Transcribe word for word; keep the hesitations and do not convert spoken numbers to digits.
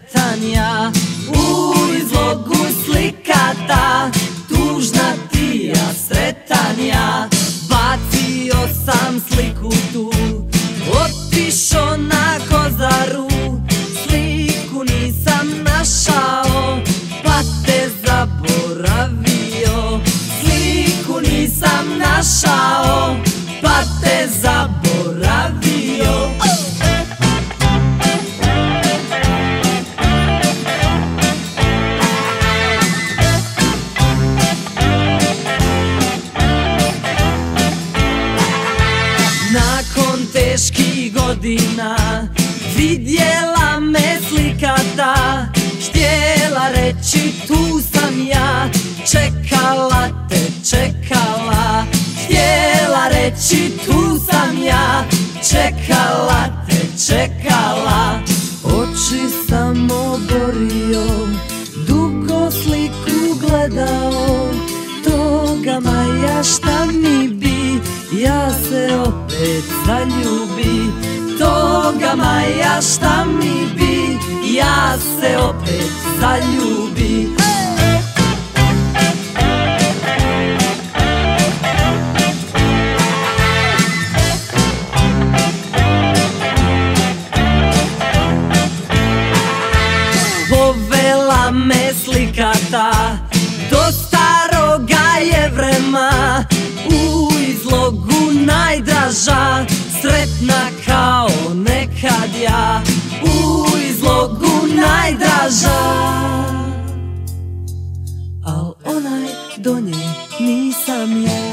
sretan ja, u izlogu slikata, tužna ti ja, sretan ja. Bacio sam sliku tu, otišao na Kozaru, sliku nisam našao, pa te zaboravio. Sliku nisam našao, pa te zaboravio. Nakon teških godina vidjela me slikata, htjela reći tu sam ja, čekala te, čekala. Htjela reći tu sam ja, čekala te, čekala. Oči sam oborio, dugo sliku gledao, toga Maja šta mi bi, ja se opet zaljubi. Toga Maja šta mi bi, ja se opet zaljubi. Povela me slikata do staroga Jevrema, u izlogu najdraža, sretna kao nekad ja, u izlogu najdraža. Al onaj do nje nisam ja.